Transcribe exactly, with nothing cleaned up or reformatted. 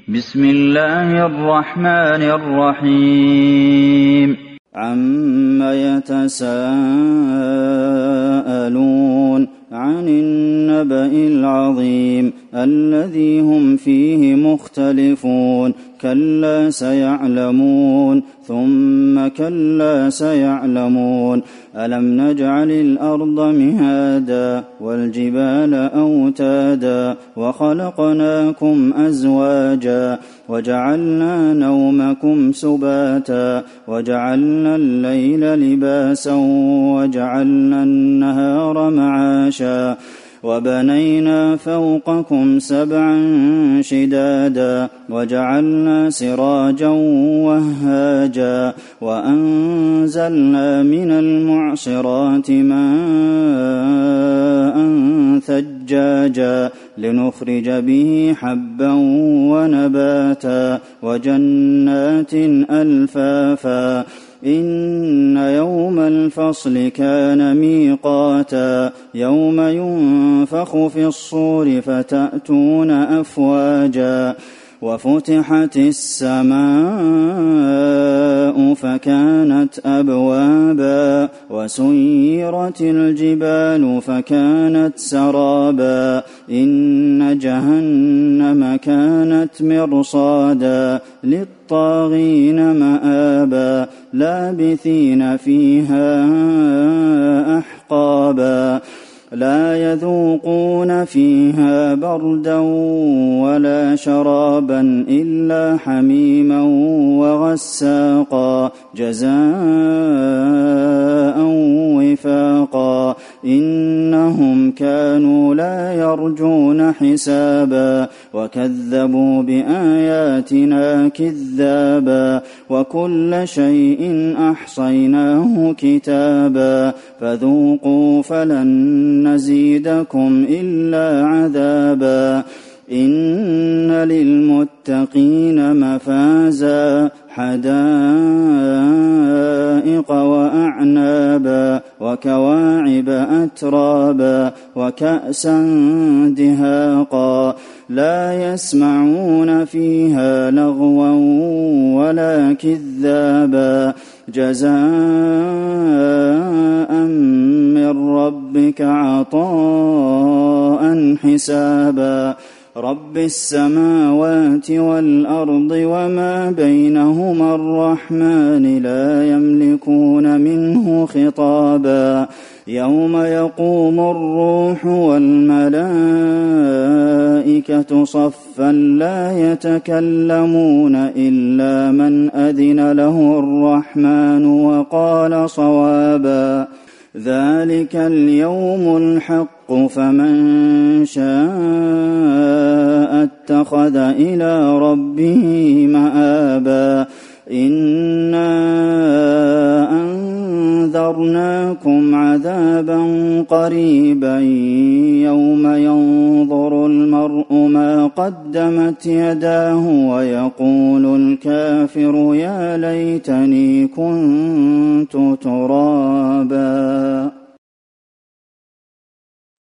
بسم الله الرحمن الرحيم عَمَّ يَتَسَاءَلُونَ عَنِ النَّبَإِ الْعَظِيمِ الَّذِي هُمْ فِيهِ مُخْتَلِفُونَ كَلَّا سَيَعْلَمُونَ ثُمَّ كَلَّا سَيَعْلَمُونَ أَلَمْ نَجْعَلِ الْأَرْضَ مِهَادًا وَالْجِبَالَ أَوْتَادًا وَخَلَقْنَاكُمْ أَزْوَاجًا وَجَعَلْنَا نَوْمَكُمْ سُبَاتًا وَجَعَلْنَا اللَّيْلَ لِبَاسًا وَجَعَلْنَا النَّهَارَ مَعَاشًا وَبَنَيْنَا فَوْقَكُمْ سَبْعًا شِدَادًا وَجَعَلْنَا سِرَاجًا وَهَّاجًا وَأَنزَلْنَا مِنَ الْمُعْصِرَاتِ مَاءً ثَجَّاجًا لِنُخْرِجَ بِهِ حَبًّا وَنَبَاتًا وَجَنَّاتٍ أَلْفَافًا إِنَّ يَوْمَ الْفَصْلِ كَانَ مِيقَاتًا يَوْمَ يُنفَخُ فِي الصُّورِ فَتَأْتُونَ أَفْوَاجًا وَفُتِحَتِ السَّمَاءُ فَكَانَتْ أَبْوَابًا وَسُيِّرَتِ الْجِبَالُ فَكَانَتْ سَرَابًا إِنَّ جَهَنَّمَ كَانَتْ مِرْصَادًا لِلطَّاغِينَ مَآبًا لَابِثِينَ فِيهَا أَحْقَابًا لَا يَذُوقُونَ فِيهَا بَرْدًا وَلَا شَرَابًا إِلَّا حَمِيمًا وَغَسَّاقًا جَزَاءً وِفَاقًا إِنَّهُمْ كَانُوا لَا يَرْجُونَ حِسَابًا وَكَذَّبُوا بِآيَاتِنَا كِذَّابًا وَكُلَّ شَيْءٍ أَحْصَيْنَاهُ كِتَابًا فَذُوقُوا فَلَن نَّزِيدَكُمْ إِلَّا عَذَابًا إِنَّ لِلْمُتَّقِينَ مَفَازًا حَدَائِقَ وَأَعْنَابًا وَكَوَاعِبَ أَتْرَابًا وَكَأْسًا دِهَاقًا لَا يَسْمَعُونَ فِيهَا لَغْوًا وَلَا كِذَّابًا جَزَاءً مِّن رَّبِّكَ عَطَاءً حِسَابًا رَبِّ السَّمَاوَاتِ وَالْأَرْضِ وَمَا بَيْنَهُمَا الرَّحْمَٰنِ لَا يَمْلِكُونَ مِنْهُ خِطَابًا يَوْمَ يَقُومُ الرُّوحُ وَالْمَلَائِكَةُ صَفًّا لَّا يَتَكَلَّمُونَ إِلَّا مَنْ أَذِنَ لَهُ الرَّحْمَٰنُ وَقَالَ صَوَابًا ذَٰلِكَ الْيَوْمُ الْحَقُّ فَمَن شَاءَ اتَّخَذَ إِلَىٰ رَبِّهِ مَآبًا إِنَّا أَنذَرْنَاكُمْ عَذَابًا قَرِيبًا يَوْمَ يَنظُرُ الْمَرْءُ مَا قَدَّمَتْ يَدَاهُ وَيَقُولُ الْكَافِرُ يَا لَيْتَنِي كُنتُ تُرَابًا.